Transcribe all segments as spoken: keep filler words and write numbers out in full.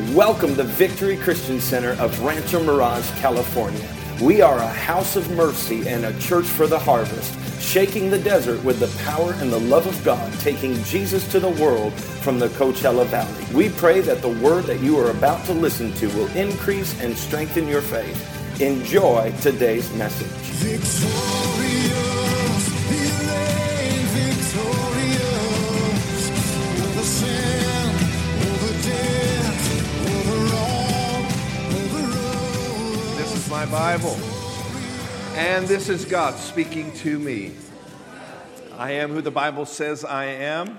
Welcome to Victory Christian Center of Rancho Mirage, California. We are a house of mercy and a church for the harvest, shaking the desert with the power and the love of God, taking Jesus to the world from the Coachella Valley. We pray that the word that you are about to listen to will increase and strengthen your faith. Enjoy today's message. Victorious, he reigned victorious over sin, over death, over all, over all. This is my Bible, and this is God speaking to me. I am who the Bible says I am.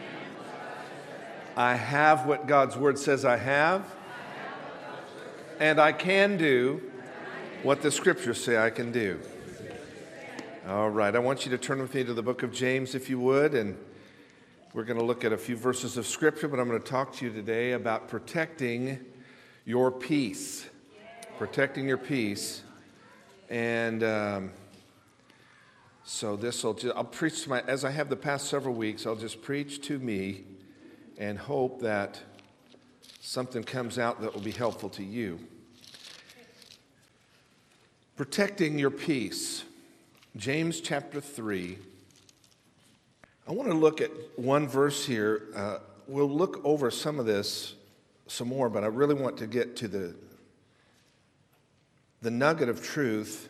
I have what God's Word says I have, and I can do what the Scriptures say I can do. All right, I want you to turn with me to the book of James, if you would, and we're going to look at a few verses of Scripture, but I'm going to talk to you today about protecting your peace. Protecting your peace. And um, so this will just, I'll preach to my, as I have the past several weeks, I'll just preach to me and hope that something comes out that will be helpful to you. Protecting your peace. James chapter three. I want to look at one verse here. Uh, we'll look over some of this some more, but I really want to get to the, the nugget of truth.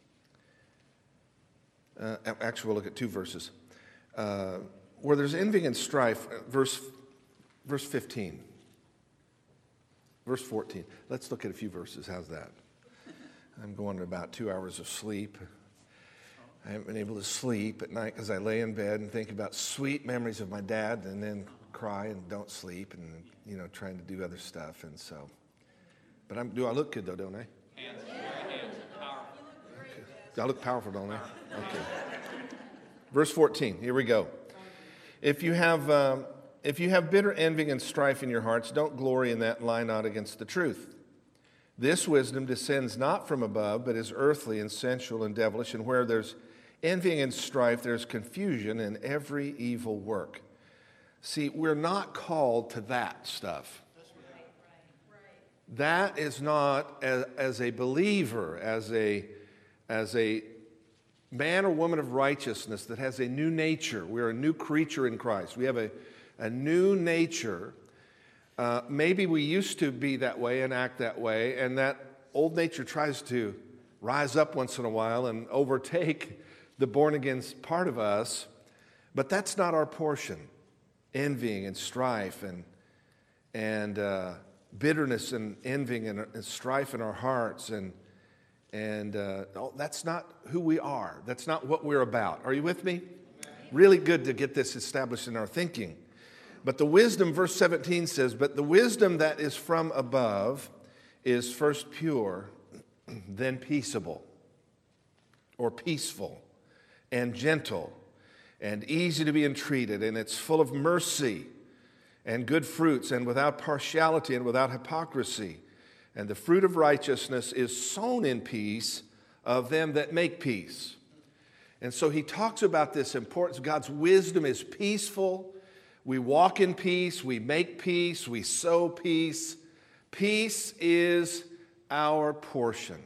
Uh, actually, we'll look at two verses. Uh, where there's envy and strife, verse, verse fifteen. Verse fourteen. Let's look at a few verses. How's that? I'm going to about two hours of sleep. I haven't been able to sleep at night because I lay in bed and think about sweet memories of my dad and then cry and don't sleep and, you know, trying to do other stuff. And so, but I'm, do I look good though, don't I? Hands, hands, powerful. Okay. I look powerful, don't I? Okay. Verse fourteen, here we go. If you have, um, if you have bitter envy and strife in your hearts, don't glory in that and lie not against the truth. This wisdom descends not from above, but is earthly and sensual and devilish. And where there's envy and strife, there's confusion and every evil work. See, we're not called to that stuff. That is not, as, as a believer, as a, as a man or woman of righteousness that has a new nature. We're a new creature in Christ. We have a, a new nature. Uh, maybe we used to be that way and act that way, and that old nature tries to rise up once in a while and overtake the born-again part of us, but that's not our portion. Envying and strife and, and uh, bitterness and envying and, and strife in our hearts, and, and uh, oh, that's not who we are. That's not what we're about. Are you with me? Really good to get this established in our thinking. But the wisdom, verse seventeen says, but the wisdom that is from above is first pure, then peaceable, or peaceful, and gentle, and easy to be entreated, and it's full of mercy and good fruits, and without partiality and without hypocrisy. And the fruit of righteousness is sown in peace of them that make peace. And so he talks about this importance. God's wisdom is peaceful. We walk in peace, we make peace, we sow peace. Peace is our portion.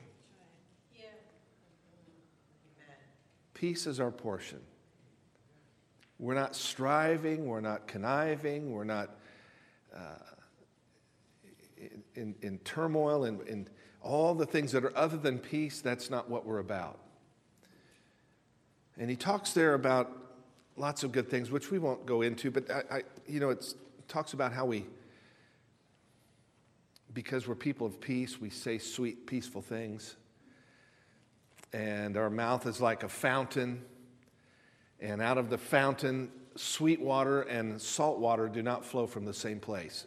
Peace is our portion. We're not striving, we're not conniving, we're not uh, in, in, in turmoil and in all the things that are other than peace. That's not what we're about. And he talks there about lots of good things, which we won't go into, but I, I you know, it's, it talks about how we, because we're people of peace, we say sweet, peaceful things. And our mouth is like a fountain, and out of the fountain, sweet water and salt water do not flow from the same place.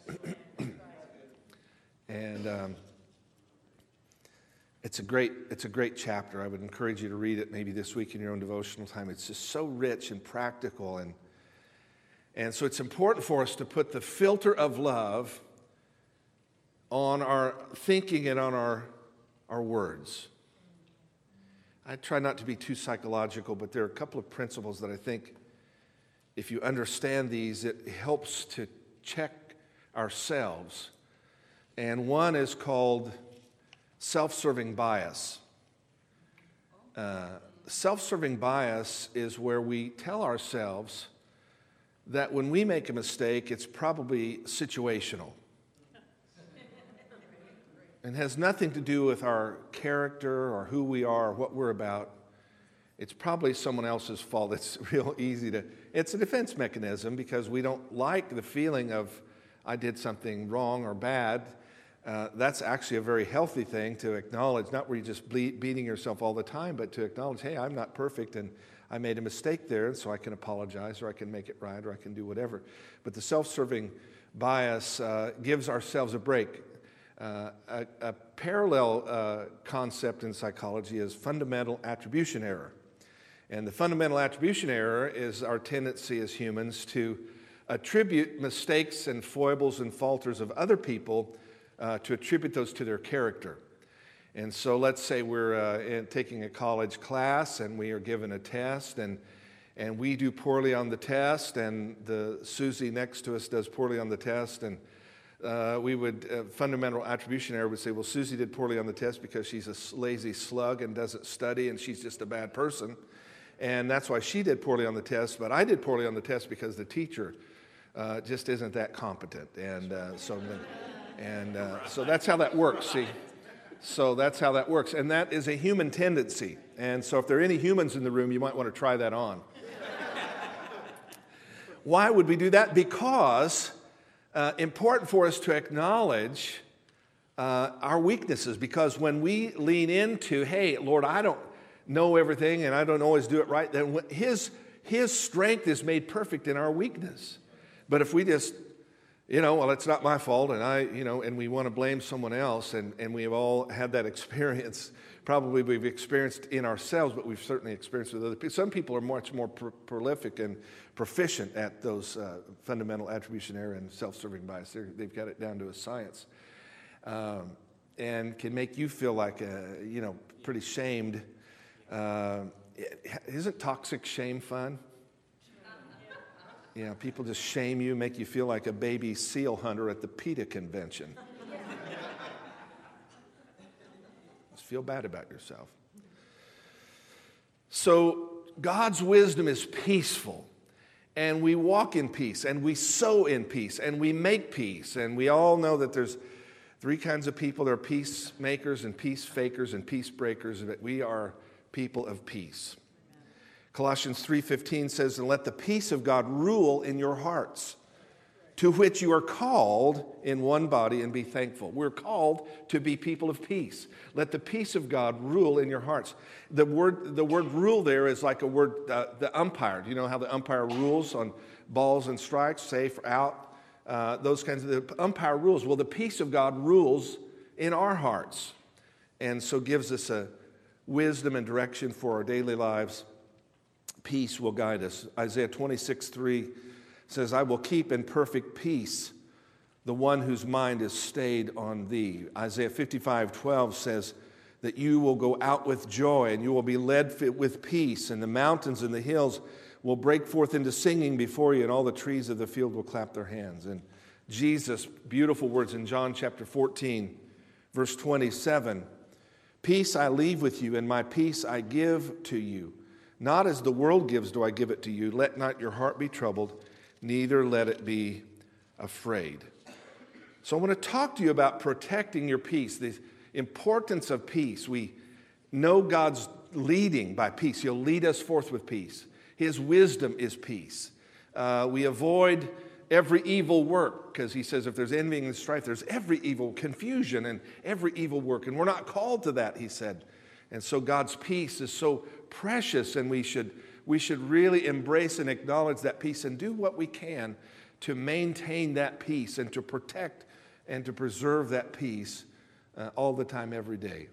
and um, It's a great, it's a great chapter. I would encourage you to read it maybe this week in your own devotional time. It's just so rich and practical. And, and so it's important for us to put the filter of love on our thinking and on our, our words. I try not to be too psychological, but there are a couple of principles that I think if you understand these, it helps to check ourselves And one is called self-serving bias. Uh, self-serving bias is where we tell ourselves that when we make a mistake, it's probably situational. And has nothing to do with our character or who we are or what we're about. It's probably someone else's fault. It's real easy to, it's a defense mechanism because we don't like the feeling of I did something wrong or bad. Uh, that's actually a very healthy thing to acknowledge, not where you're just ble- beating yourself all the time, but to acknowledge, hey, I'm not perfect and I made a mistake there, and so I can apologize or I can make it right or I can do whatever. But the self-serving bias uh, gives ourselves a break. Uh, a, a parallel uh, concept in psychology is fundamental attribution error. And the fundamental attribution error is our tendency as humans to attribute mistakes and foibles and falters of other people, uh, to attribute those to their character. And so let's say we're uh, in, taking a college class and we are given a test and and we do poorly on the test and the Susie next to us does poorly on the test and Uh, we would, uh, fundamental attribution error would say, well, Susie did poorly on the test because she's a lazy slug and doesn't study and she's just a bad person. And that's why she did poorly on the test, but I did poorly on the test because the teacher uh, just isn't that competent. And uh, so and uh, so that's how that works, see? So that's how that works. And that is a human tendency. And so if there are any humans in the room, you might want to try that on. Why would we do that? Because Uh, important for us to acknowledge uh, our weaknesses, because when we lean into, hey, Lord, I don't know everything and I don't always do it right, then his, his strength is made perfect in our weakness. But if we just, you know, well, it's not my fault, and I, you know, and we want to blame someone else, and, and we've all had that experience, probably we've experienced in ourselves, but we've certainly experienced with other people. Some people are much more pr- prolific and proficient at those uh, fundamental attribution error and self-serving bias. They're, they've got it down to a science, um, and can make you feel like, a, you know, pretty shamed. Uh, isn't toxic shame fun? Yeah, people just shame you, make you feel like a baby seal hunter at the PETA convention. Just feel bad about yourself. So God's wisdom is peaceful, and we walk in peace, and we sow in peace, and we make peace. And we all know that there's three kinds of people. There are peacemakers and peace fakers and peace breakers, but we are people of peace. Colossians three fifteen says, and let the peace of God rule in your hearts, to which you are called in one body, and be thankful. We're called to be people of peace. Let the peace of God rule in your hearts. The word, the word rule there is like a word, uh, the umpire. Do you know how the umpire rules on balls and strikes, safe or out? Uh, those kinds of, the umpire rules. Well, the peace of God rules in our hearts, and so gives us a wisdom and direction for our daily lives. Peace will guide us. Isaiah twenty-six three says, I will keep in perfect peace the one whose mind is stayed on thee. Isaiah fifty-five twelve says that you will go out with joy and you will be led with peace, and the mountains and the hills will break forth into singing before you, and all the trees of the field will clap their hands. And Jesus, beautiful words in John chapter fourteen, verse twenty-seven, peace I leave with you, and my peace I give to you. Not as the world gives do I give it to you. Let not your heart be troubled, neither let it be afraid. So I want to talk to you about protecting your peace, the importance of peace. We know God's leading by peace. He'll lead us forth with peace. His wisdom is peace. Uh, we avoid every evil work, because he says if there's envying and strife, there's every evil confusion and every evil work. And we're not called to that, he said. And so God's peace is so precious, and we should we should really embrace and acknowledge that peace and do what we can to maintain that peace and to protect and to preserve that peace uh, all the time, every day.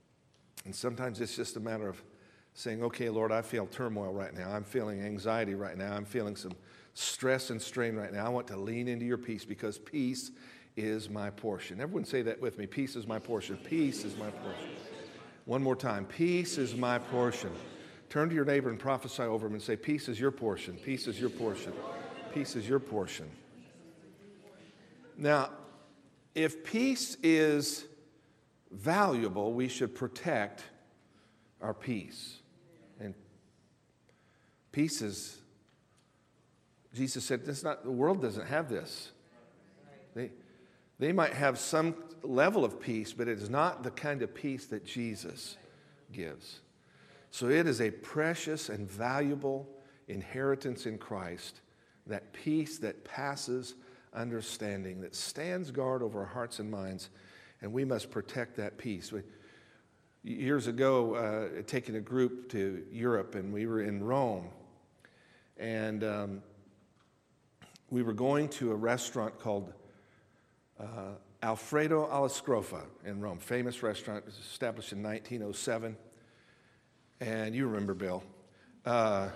And sometimes it's just a matter of saying, okay, Lord, I feel turmoil right now. I'm feeling anxiety right now. I'm feeling some stress and strain right now. I want to lean into your peace, because peace is my portion. Everyone say that with me. Peace is my portion. Peace is my portion. One more time. Peace is my portion. Turn to your neighbor and prophesy over him and say, peace is your portion. Peace is your portion. Peace is your portion. Now, if peace is valuable, we should protect our peace. And peace is, Jesus said, this not, the world doesn't have this. They, they might have some level of peace, but it is not the kind of peace that Jesus gives. So it is a precious and valuable inheritance in Christ, that peace that passes understanding, that stands guard over our hearts and minds, and we must protect that peace. We, years ago, uh, taking a group to Europe, and we were in Rome, and um, we were going to a restaurant called uh, Alfredo alla Scrofa in Rome, famous restaurant. It was established in nineteen oh seven, and you remember, Bill. Uh,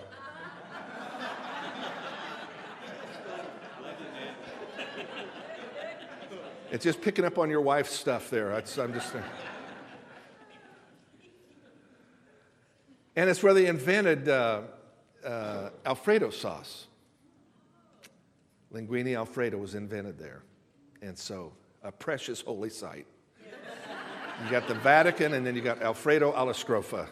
It's just picking up on your wife's stuff there. That's, I'm just saying. And it's where they invented uh, uh, Alfredo sauce. Linguine Alfredo was invented there. And so, a precious holy site. You got the Vatican, and then you got Alfredo alla Scrofa.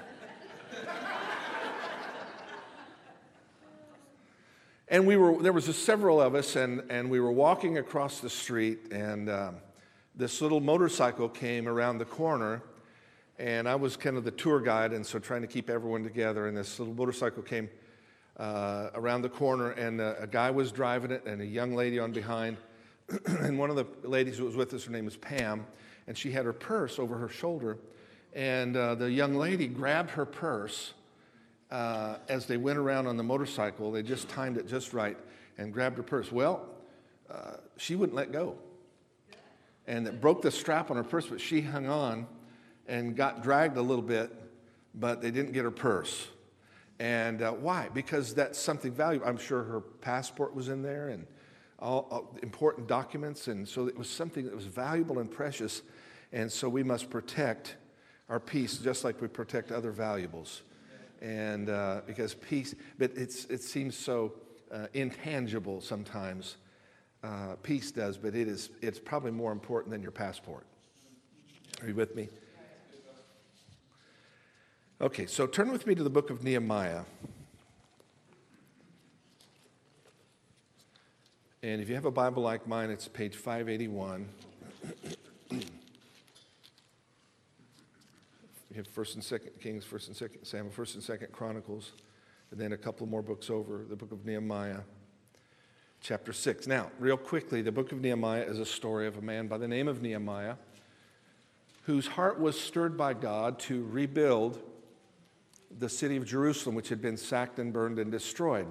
And we were, there was just several of us, and, and we were walking across the street, and um, this little motorcycle came around the corner, and I was kind of the tour guide, and so trying to keep everyone together, and this little motorcycle came uh, around the corner, and uh, a guy was driving it, and a young lady on behind, and one of the ladies who was with us, her name was Pam, and she had her purse over her shoulder, and uh, the young lady grabbed her purse. Uh, as they went around on the motorcycle, they just timed it just right and grabbed her purse. Well, uh, she wouldn't let go. And it broke the strap on her purse, but she hung on and got dragged a little bit, but they didn't get her purse. And uh, why? Because that's something valuable. I'm sure her passport was in there and all, all important documents, and so it was something that was valuable and precious. And so we must protect our peace just like we protect other valuables. And uh, because peace, but it's, it seems so uh, intangible sometimes. Uh, peace does, but it is, it's probably more important than your passport. Are you with me? Okay, so turn with me to the book of Nehemiah. And if you have a Bible like mine, it's page five eighty-one. You have First and Second Kings, First and Second Samuel, First and Second Chronicles, and then a couple more books over, the book of Nehemiah, chapter six. Now, real quickly, the book of Nehemiah is a story of a man by the name of Nehemiah whose heart was stirred by God to rebuild the city of Jerusalem, which had been sacked and burned and destroyed.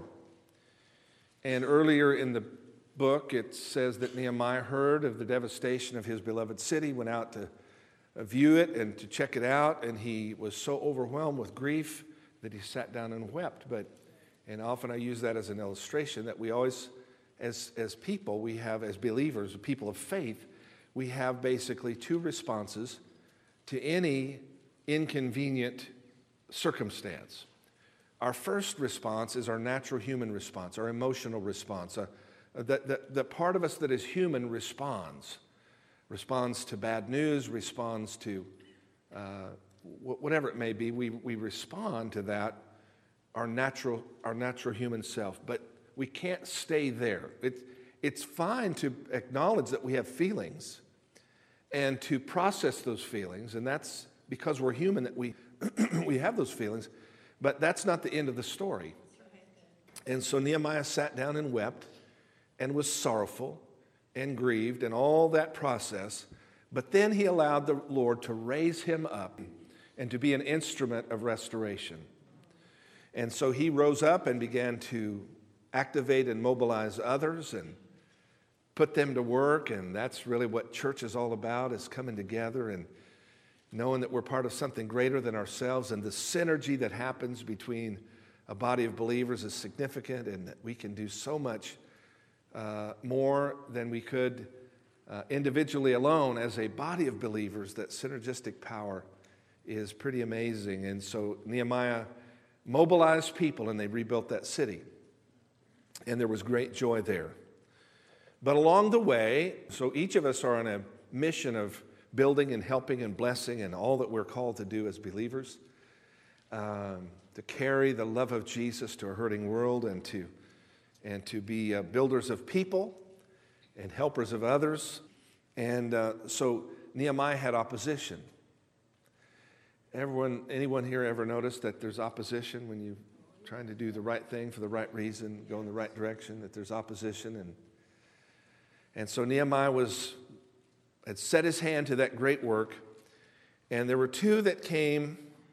And earlier in the book, it says that Nehemiah heard of the devastation of his beloved city, went out to view it and to check it out, and he was so overwhelmed with grief that he sat down and wept. But, and often I use that as an illustration that we always, as, as people, we have, as believers, people of faith, we have basically two responses to any inconvenient circumstance. Our first response is our natural human response, our emotional response. Uh, that, that, that part of us that is human responds. Responds to bad news, responds to uh, whatever it may be. We, we respond to that, our natural, our natural human self. But we can't stay there. It, it's fine to acknowledge that we have feelings and to process those feelings. And that's because we're human that we, we have those feelings. But that's not the end of the story. And so Nehemiah sat down and wept and was sorrowful and grieved and all that process, but then he allowed the Lord to raise him up and to be an instrument of restoration. And so he rose up and began to activate and mobilize others and put them to work, and that's really what church is all about, is coming together and knowing that we're part of something greater than ourselves, and the synergy that happens between a body of believers is significant, and that we can do so much Uh, more than we could uh, individually alone. As a body of believers, that synergistic power is pretty amazing. And so Nehemiah mobilized people and they rebuilt that city. And there was great joy there. But along the way, so each of us are on a mission of building and helping and blessing and all that we're called to do as believers, um, to carry the love of Jesus to a hurting world and to, and to be uh, builders of people and helpers of others. And uh, so Nehemiah had opposition. Everyone, anyone here ever noticed that there's opposition when you're trying to do the right thing for the right reason, go in the right direction, that there's opposition? And, and so Nehemiah was, had set his hand to that great work, and there were two that came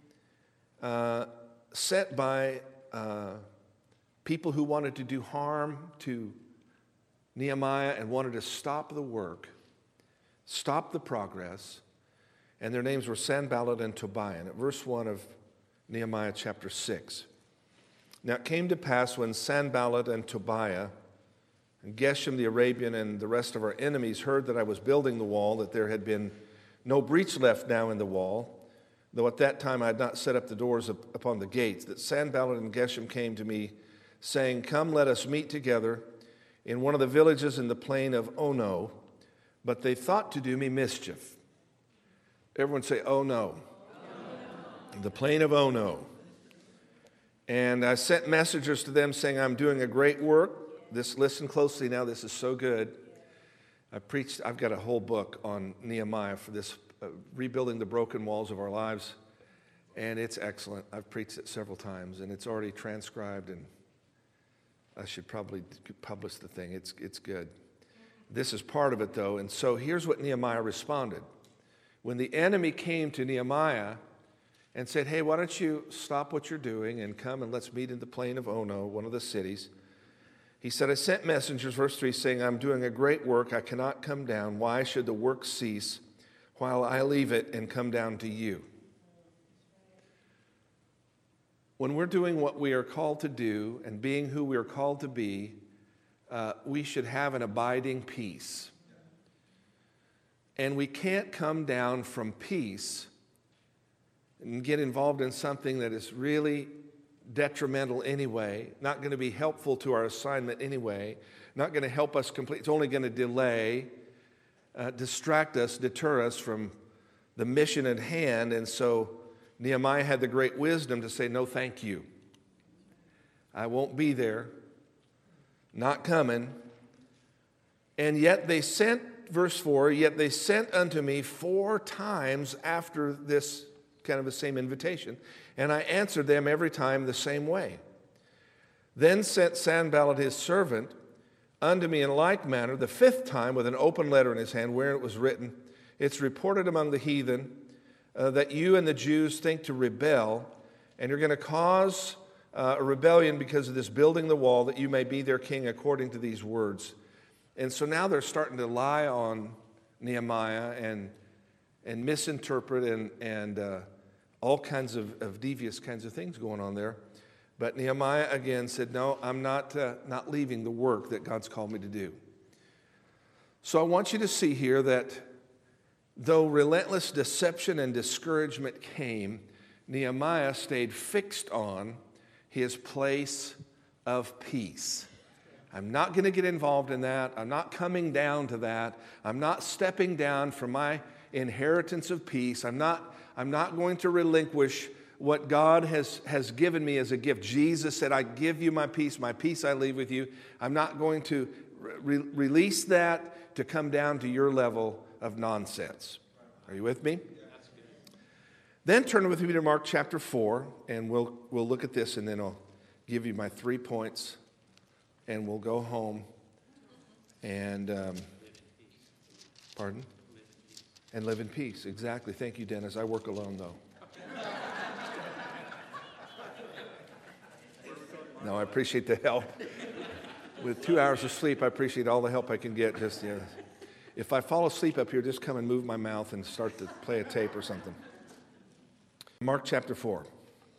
uh, sent by uh, people who wanted to do harm to Nehemiah and wanted to stop the work, stop the progress, and their names were Sanballat and Tobiah. And at verse one of Nehemiah chapter six. Now it came to pass when Sanballat and Tobiah and Geshem the Arabian and the rest of our enemies heard that I was building the wall, that there had been no breach left now in the wall, though at that time I had not set up the doors upon the gates, that Sanballat and Geshem came to me, saying, Come, let us meet together in one of the villages in the plain of Ono. But they thought to do me mischief. Everyone say, oh no. Oh, no. The plain of Ono. And I sent messengers to them saying, I'm doing a great work. This, listen closely now, this is so good. I preached, I've got a whole book on Nehemiah for this, uh, rebuilding the broken walls of our lives. And it's excellent. I've preached it several times, and it's already transcribed, and I should probably publish the thing. It's, it's good. This is part of it, though. And so here's what Nehemiah responded. When the enemy came to Nehemiah and said, hey, why don't you stop what you're doing and come and let's meet in the plain of Ono, one of the cities. He said, I sent messengers, verse three, saying, I'm doing a great work. I cannot come down. Why should the work cease while I leave it and come down to you? When we're doing what we are called to do and being who we are called to be, uh, we should have an abiding peace. And we can't come down from peace and get involved in something that is really detrimental anyway, not going to be helpful to our assignment anyway, not going to help us complete. It's only going to delay, uh, distract us, deter us from the mission at hand. And so Nehemiah had the great wisdom to say, no, thank you. I won't be there. Not coming. And yet they sent, verse four, yet they sent unto me four times after this kind of the same invitation, and I answered them every time the same way. Then sent Sanballat his servant unto me in like manner the fifth time with an open letter in his hand, wherein it was written, it's reported among the heathen uh, that you and the Jews think to rebel, and you're going to cause uh, a rebellion because of this building the wall, that you may be their king according to these words. And so now they're starting to lie on Nehemiah and and misinterpret and, and uh, all kinds of, of devious kinds of things going on there. But Nehemiah again said, no, I'm not, uh, not leaving the work that God's called me to do. So I want you to see here that though relentless deception and discouragement came, Nehemiah stayed fixed on his place of peace. I'm not going to get involved in that. I'm not coming down to that. I'm not stepping down from my inheritance of peace. I'm not, I'm not going to relinquish what God has, has given me as a gift. Jesus said, I give you my peace. My peace I leave with you. I'm not going to re- release that to come down to your level of nonsense. Are you with me? Then turn with me to Mark chapter four, and we'll, we'll look at this, and then I'll give you my three points, and we'll go home and, um, pardon? And live in peace. Exactly. Thank you, Dennis. I work alone, though. No, I appreciate the help. With two hours of sleep, I appreciate all the help I can get. Just, you know, if I fall asleep up here, just come and move my mouth and start to play a tape or something. Mark chapter four.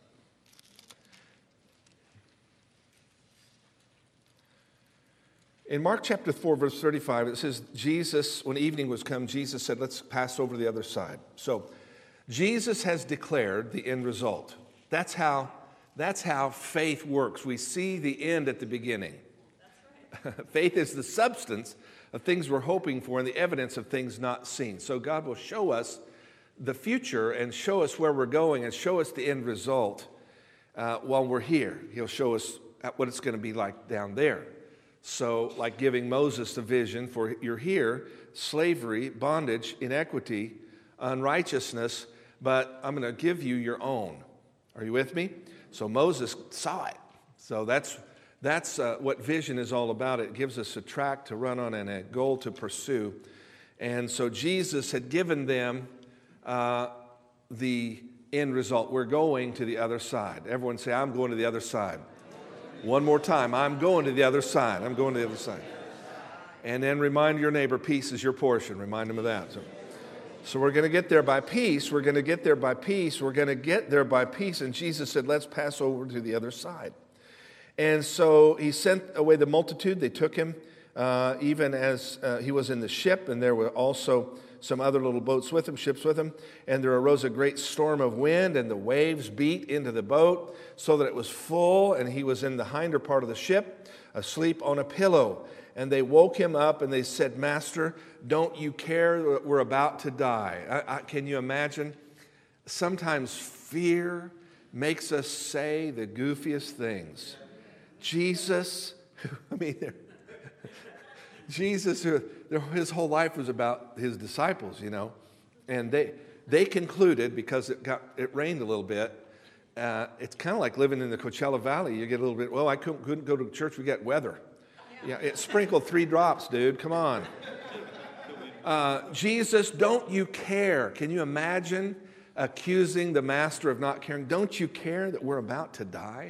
In Mark chapter four, verse thirty-five, it says, Jesus, when evening was come, Jesus said, let's pass over to the other side. So Jesus has declared the end result. That's how, that's how faith works. We see the end at the beginning. Faith is the substance of things we're hoping for and the evidence of things not seen. So God will show us the future and show us where we're going and show us the end result uh, while we're here. He'll show us what it's going to be like down there. So like giving Moses a vision for you're here, slavery, bondage, inequity, unrighteousness, but I'm going to give you your own. Are you with me? So Moses saw it. So that's that's uh, what vision is all about. It gives us a track to run on and a goal to pursue. And so Jesus had given them uh, the end result. We're going to the other side. Everyone say, I'm going to the other side. One more time. I'm going to the other side. I'm going to the other side. And then remind your neighbor, peace is your portion. Remind them of that. So, so we're going to get there by peace. We're going to get there by peace. We're going to get there by peace. And Jesus said, let's pass over to the other side. And so he sent away the multitude. They took him uh, even as uh, he was in the ship. And there were also some other little boats with him, ships with him. And there arose a great storm of wind, and the waves beat into the boat so that it was full. And he was in the hinder part of the ship, asleep on a pillow. And they woke him up and they said, Master, don't you care that we're about to die? I, I, can you imagine? Sometimes fear makes us say the goofiest things. Jesus, I mean, Jesus, his whole life was about his disciples, you know. And they they concluded, because it got it rained a little bit, uh, it's kind of like living in the Coachella Valley. You get a little bit, well, I couldn't, couldn't go to church, we got weather. Yeah, it sprinkled three drops, dude. Come on. Uh, Jesus, don't you care? Can you imagine accusing the master of not caring? Don't you care that we're about to die?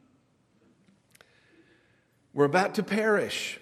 We're about to perish.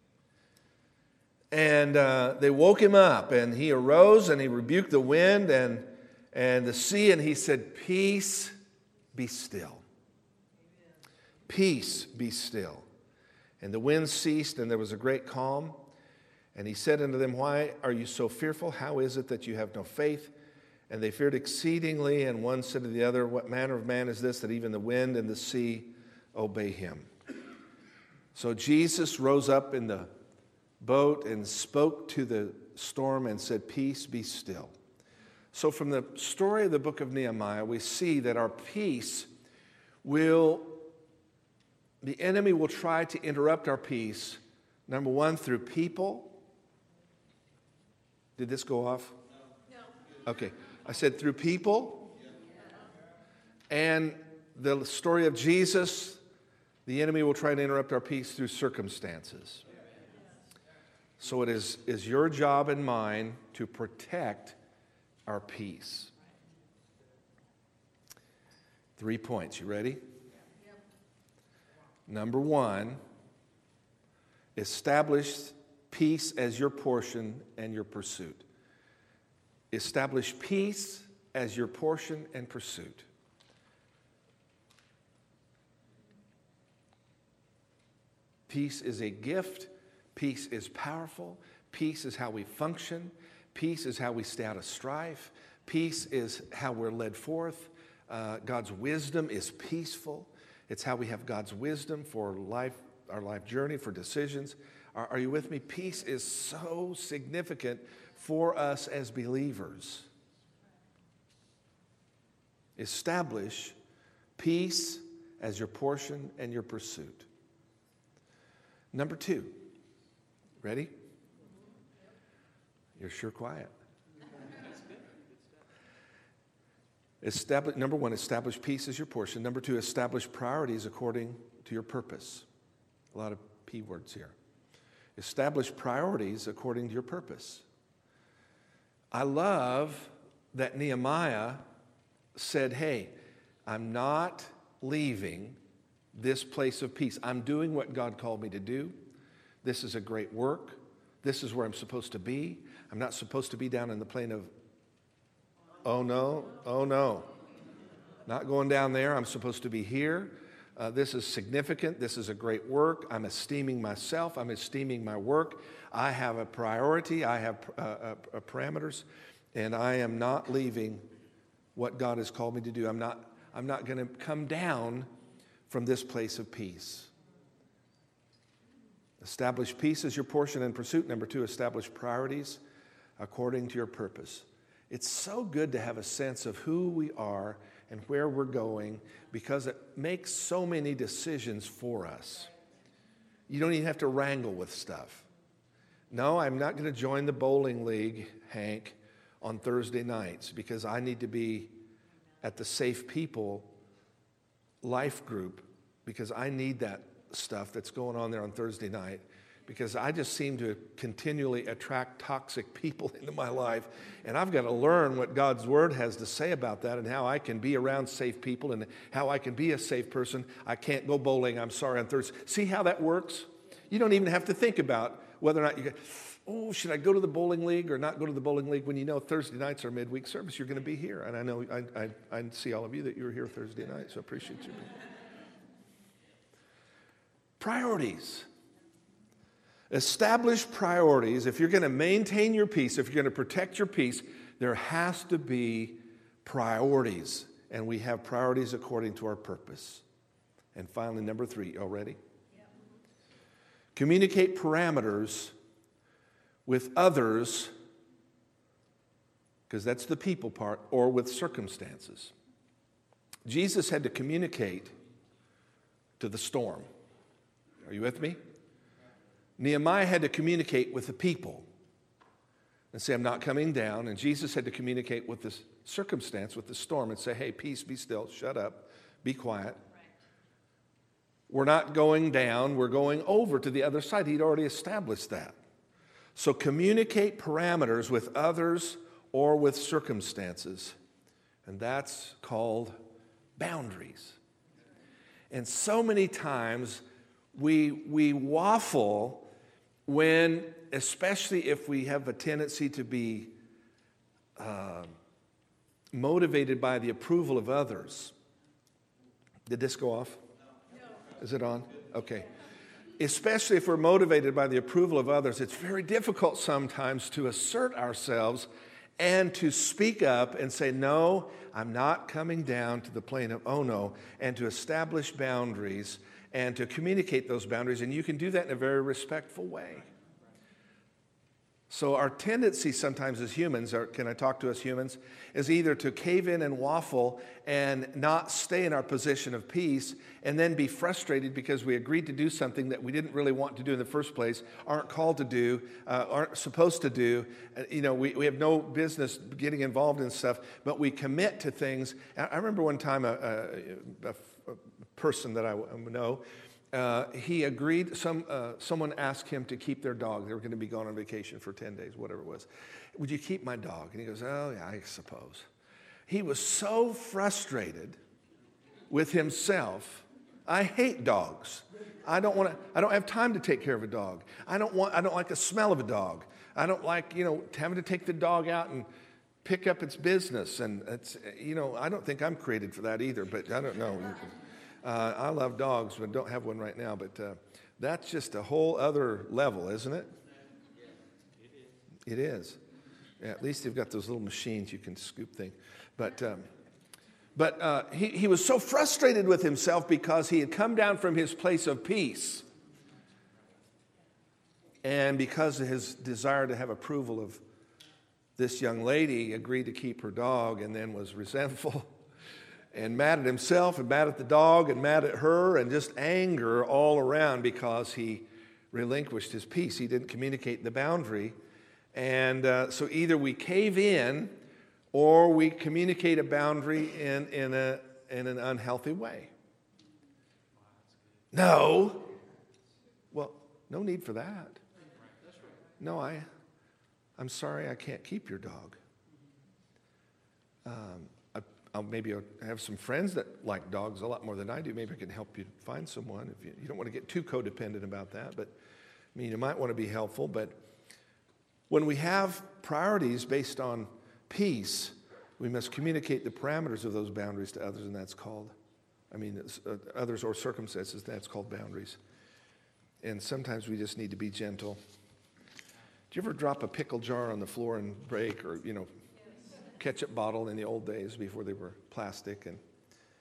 And uh, they woke him up, and he arose, and he rebuked the wind and, and the sea, and he said, peace, be still. Peace, be still. And the wind ceased, and there was a great calm. And he said unto them, why are you so fearful? How is it that you have no faith? And they feared exceedingly, and one said to the other, what manner of man is this, that even the wind and the sea obey him? So Jesus rose up in the boat and spoke to the storm and said, peace, be still. So from the story of the book of Nehemiah, we see that our peace will, the enemy will try to interrupt our peace, number one, through people. Did this go off? No. Okay. I said through people. And the story of Jesus, the enemy will try to interrupt our peace through circumstances. So it is, is your job and mine to protect our peace. Three points. You ready? Number one, establish peace as your portion and your pursuit. Establish peace as your portion and pursuit. Peace is a gift. Peace is powerful. Peace is how we function. Peace is how we stay out of strife. Peace is how we're led forth. Uh, God's wisdom is peaceful. It's how we have God's wisdom for life, our life journey, for decisions. Are, are you with me? Peace is so significant for us as believers. Establish peace as your portion and your pursuit. Number two. Ready? You're sure quiet. Establish, number one, establish peace as your portion. Number two, establish priorities according to your purpose. A lot of P words here. Establish priorities according to your purpose. I love that Nehemiah said, hey, I'm not leaving this place of peace. I'm doing what God called me to do. This is a great work. This is where I'm supposed to be. I'm not supposed to be down in the plain of, oh no, oh no. Not going down there. I'm supposed to be here. Uh, this is significant. This is a great work. I'm esteeming myself. I'm esteeming my work. I have a priority. I have uh, uh, uh, parameters. And I am not leaving what God has called me to do. I'm not, I'm not going to come down from this place of peace. Establish peace as your portion and pursuit. Number two, establish priorities according to your purpose. It's so good to have a sense of who we are and where we're going because it makes so many decisions for us. You don't even have to wrangle with stuff. No, I'm not going to join the bowling league, Hank, on Thursday nights because I need to be at the Safe People life group because I need that stuff that's going on there on Thursday night because I just seem to continually attract toxic people into my life, and I've got to learn what God's Word has to say about that and how I can be around safe people and how I can be a safe person. I can't go bowling, I'm sorry, on Thursday. See how that works? You don't even have to think about whether or not you go, oh, should I go to the bowling league or not go to the bowling league when you know Thursday nights are midweek service, you're going to be here. And I know, I, I, I see all of you that you were here Thursday night, so I appreciate you. Priorities. Establish priorities. If you're going to maintain your peace, if you're going to protect your peace, there has to be priorities. And we have priorities according to our purpose. And finally, number three, y'all ready? Yep. Communicate parameters with others, because that's the people part, or with circumstances. Jesus had to communicate to the storm. Are you with me? Nehemiah had to communicate with the people and say, I'm not coming down. And Jesus had to communicate with this circumstance, with the storm, and say, hey, peace, be still, shut up, be quiet. We're not going down, we're going over to the other side. He'd already established that. So communicate parameters with others or with circumstances. And that's called boundaries. And so many times we, we waffle when, especially if we have a tendency to be uh, motivated by the approval of others. Did this go off? No. Is it on? Okay. Especially if we're motivated by the approval of others, it's very difficult sometimes to assert ourselves and to speak up and say, no, I'm not coming down to the plane of oh no, and to establish boundaries and to communicate those boundaries, and you can do that in a very respectful way. So our tendency sometimes as humans, or can I talk to us humans, is either to cave in and waffle and not stay in our position of peace and then be frustrated because we agreed to do something that we didn't really want to do in the first place, aren't called to do, uh, aren't supposed to do. Uh, you know, we, we have no business getting involved in stuff, but we commit to things. I, I remember one time a, a, a, a person that I know, Uh, he agreed, some, uh, someone asked him to keep their dog. They were going to be gone on vacation for ten days, whatever it was. Would you keep my dog? And he goes, oh, yeah, I suppose. He was so frustrated with himself. I hate dogs. I don't want to, I don't have time to take care of a dog. I don't want, I don't like the smell of a dog. I don't like, you know, having to take the dog out and pick up its business. And it's, you know, I don't think I'm created for that either, but I don't know. Uh, I love dogs, but don't have one right now. But uh, that's just a whole other level, isn't it? It is. Yeah, at least they've got those little machines you can scoop things. But um, but uh, he, he was so frustrated with himself because he had come down from his place of peace. And because of his desire to have approval of this young lady, agreed to keep her dog and then was resentful. And mad at himself and mad at the dog and mad at her and just anger all around because he relinquished his peace. He didn't communicate the boundary. And uh, so either we cave in or we communicate a boundary in, in, a, in an unhealthy way. No. Well, no need for that. No, I, I'm sorry I can't keep your dog. Um, I'll maybe I'll have some friends that like dogs a lot more than I do. Maybe I can help you find someone. If you, you don't want to get too codependent about that, but I mean, you might want to be helpful. But when we have priorities based on peace, we must communicate the parameters of those boundaries to others, and that's called, I mean, uh, others or circumstances, that's called boundaries. And sometimes we just need to be gentle. Do you ever drop a pickle jar on the floor and break, or, you know, ketchup bottle in the old days before they were plastic, and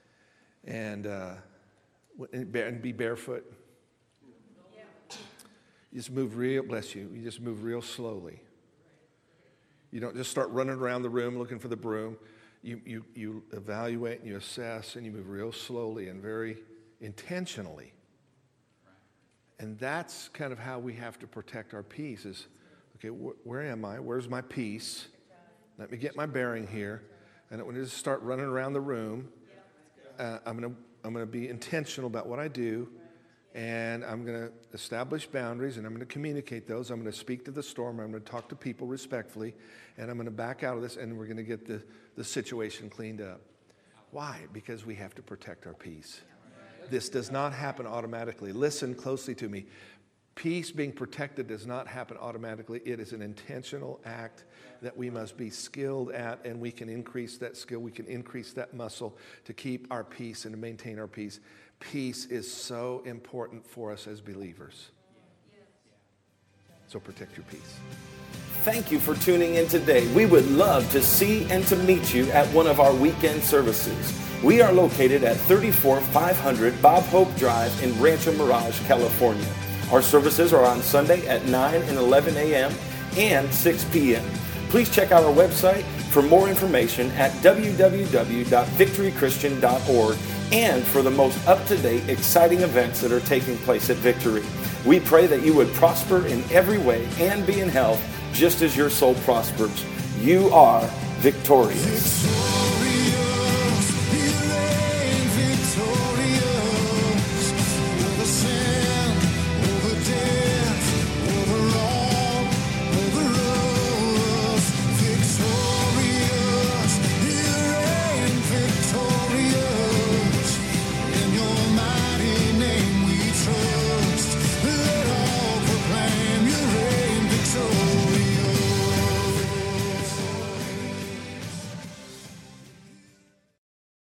and uh, and be barefoot. You just move real, bless you, you just move real slowly. You don't just start running around the room looking for the broom. You, you, you evaluate and you assess and you move real slowly and very intentionally. And that's kind of how we have to protect our peace is, okay, wh- where am I? Where's my peace? Let me get my bearing here. And when I just start running around the room, uh, I'm going to I'm going to be intentional about what I do. And I'm going to establish boundaries, and I'm going to communicate those. I'm going to speak to the storm. I'm going to talk to people respectfully, and I'm going to back out of this, and we're going to get the, the situation cleaned up. Why? Because we have to protect our peace. This does not happen automatically. Listen closely to me. Peace being protected does not happen automatically. It is an intentional act that we must be skilled at, and we can increase that skill. We can increase that muscle to keep our peace and to maintain our peace. Peace is so important for us as believers. So protect your peace. Thank you for tuning in today. We would love to see and to meet you at one of our weekend services. We are located at thirty-four five hundred Bob Hope Drive in Rancho Mirage, California. Our services are on Sunday at nine and eleven a.m. and six p.m. Please check out our website for more information at w w w dot victory christian dot org and for the most up-to-date, exciting events that are taking place at Victory. We pray that you would prosper in every way and be in health just as your soul prospers. You are victorious.